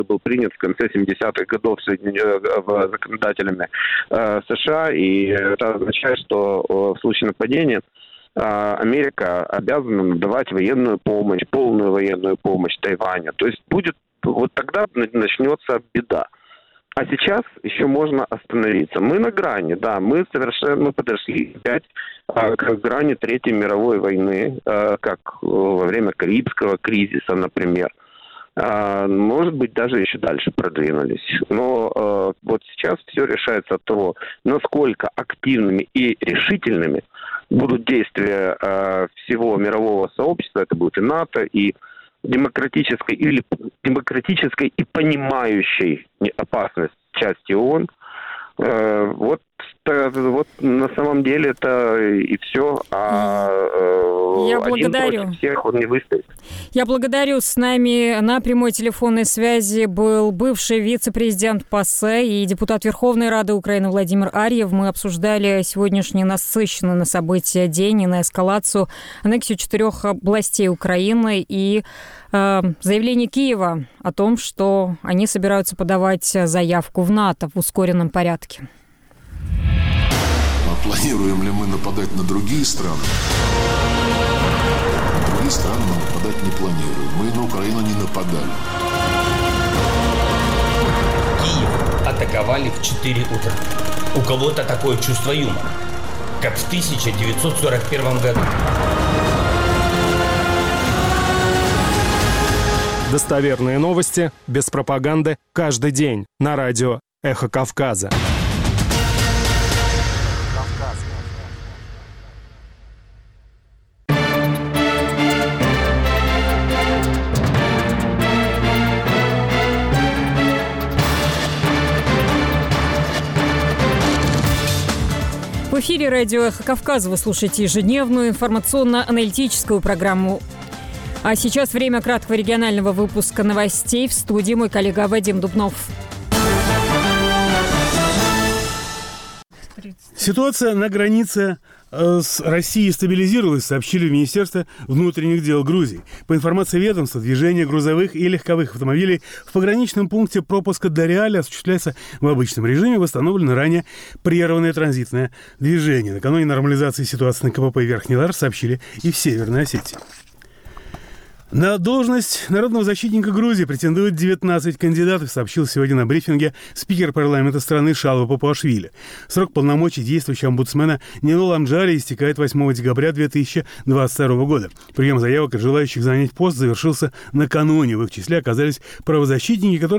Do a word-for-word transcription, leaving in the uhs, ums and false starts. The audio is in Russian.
был принят в конце семидесятых годов законодателями США, и это означает, что в случае нападения Америка обязана давать военную помощь, полную военную помощь Тайваню. То есть будет, вот тогда начнется беда. А сейчас еще можно остановиться. Мы на грани, да, мы совершенно мы подошли опять а, к грани Третьей мировой войны, а, как во время Карибского кризиса, например. А, может быть, даже еще дальше продвинулись. Но а, вот сейчас все решается от того, насколько активными и решительными будут действия а, всего мирового сообщества. Это будет и НАТО, и демократической или демократической и понимающей опасность части ООН. Э, вот, вот на самом деле это и все. А э, Я один благодарю. против всех он не выстоит. Я благодарю. С нами на прямой телефонной связи был бывший вице-президент ПАСЕ и депутат Верховной Рады Украины Владимир Арьев. Мы обсуждали сегодняшний насыщенный на события день и на эскалацию, аннексию четырех областей Украины и э, заявление Киева о том, что они собираются подавать заявку в НАТО в ускоренном порядке. А планируем ли мы нападать на другие страны? На другие страны мы нападать не планируем. Мы на Украину не нападали. Киев атаковали в четыре утра. У кого-то такое чувство юмора, как в тысяча девятьсот сорок первом году. Достоверные новости, без пропаганды, каждый день на радио «Эхо Кавказа». В эфире радио «Эхо Кавказа» вы слушаете ежедневную информационно-аналитическую программу. А сейчас время краткого регионального выпуска новостей. В студии мой коллега Вадим Дубнов. Ситуация на границе с Россией стабилизировалась, сообщили в Министерстве внутренних дел Грузии. По информации ведомства, движение грузовых и легковых автомобилей в пограничном пункте пропуска Дариали осуществляется в обычном режиме. Восстановлено ранее прерванное транзитное движение. Накануне нормализации ситуации на КПП Верхний Лар сообщили и в Северной Осетии. На должность народного защитника Грузии претендуют девятнадцать кандидатов, сообщил сегодня на брифинге спикер парламента страны Шалва Папуашвили. Срок полномочий действующего омбудсмена Нинол Амджари истекает восьмого декабря две тысячи двадцать второго года. Прием заявок от желающих занять пост завершился накануне. В их числе оказались правозащитники, которые